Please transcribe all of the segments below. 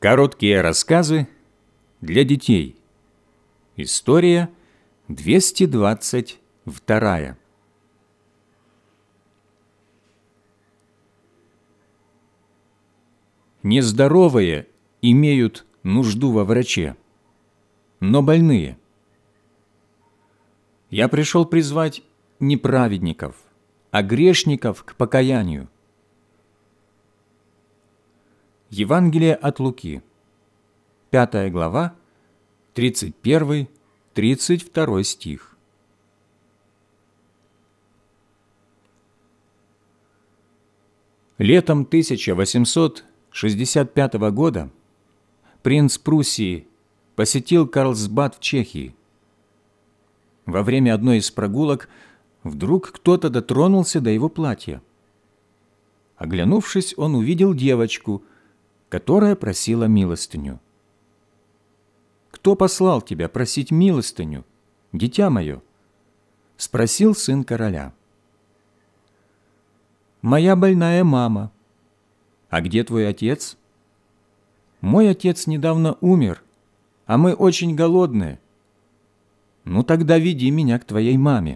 Короткие рассказы для детей. История 222. Нездоровые имеют нужду во враче, но больные. Я пришел призвать не праведников, а грешников к покаянию. Евангелие от Луки, 5 глава, 31-32 стих. Летом 1865 года принц Пруссии посетил Карлсбад в Чехии. Во время одной из прогулок вдруг кто-то дотронулся до его платья. Оглянувшись, он увидел девочку, которая просила милостыню. «Кто послал тебя просить милостыню, дитя мое?» – спросил сын короля. «Моя больная мама». «А где твой отец?» «Мой отец недавно умер, а мы очень голодные». «Ну тогда веди меня к твоей маме».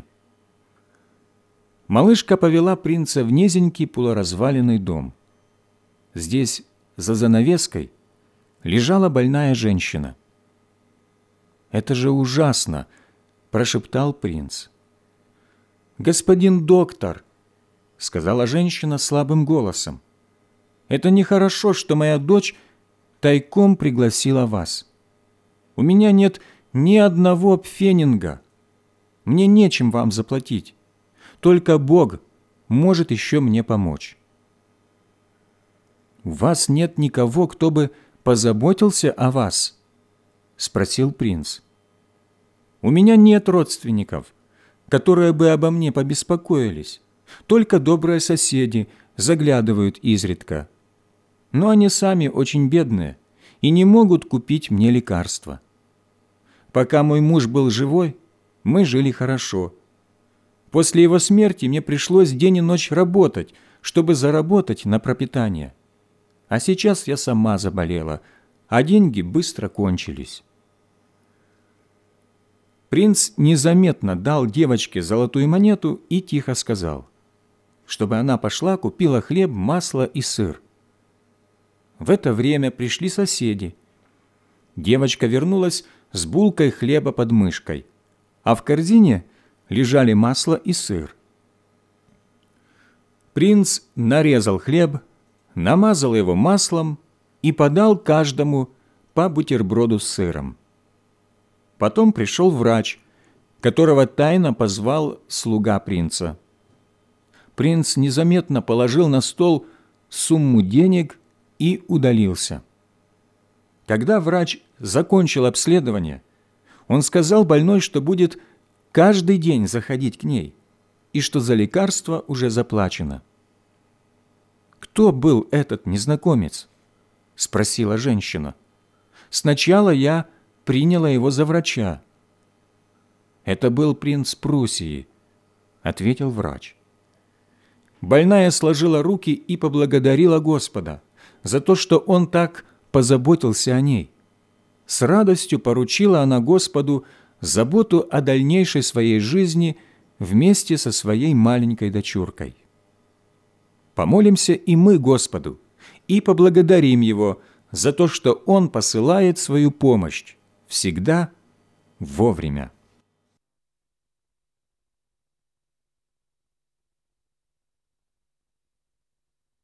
Малышка повела принца в низенький полуразваленный дом. Здесь, за занавеской, лежала больная женщина. «Это же ужасно!» – прошептал принц. «Господин доктор», – сказала женщина слабым голосом, – «это нехорошо, что моя дочь тайком пригласила вас. У меня нет ни одного пфенинга. Мне нечем вам заплатить. Только Бог может еще мне помочь». «У вас нет никого, кто бы позаботился о вас?» – спросил принц. «У меня нет родственников, которые бы обо мне побеспокоились. Только добрые соседи заглядывают изредка. Но они сами очень бедные и не могут купить мне лекарства. Пока мой муж был живой, мы жили хорошо. После его смерти мне пришлось день и ночь работать, чтобы заработать на пропитание. А сейчас я сама заболела, а деньги быстро кончились». Принц незаметно дал девочке золотую монету и тихо сказал, чтобы она пошла, купила хлеб, масло и сыр. В это время пришли соседи. Девочка вернулась с булкой хлеба под мышкой, а в корзине лежали масло и сыр. Принц нарезал хлеб, намазал его маслом и подал каждому по бутерброду с сыром. Потом пришел врач, которого тайно позвал слуга принца. Принц незаметно положил на стол сумму денег и удалился. Когда врач закончил обследование, он сказал больной, что будет каждый день заходить к ней и что за лекарство уже заплачено. «Кто был этот незнакомец?» – спросила женщина. «Сначала я приняла его за врача». «Это был принц Пруссии», – ответил врач. Больная сложила руки и поблагодарила Господа за то, что Он так позаботился о ней. С радостью поручила она Господу заботу о дальнейшей своей жизни вместе со своей маленькой дочуркой. Помолимся и мы Господу и поблагодарим Его за то, что Он посылает свою помощь всегда вовремя.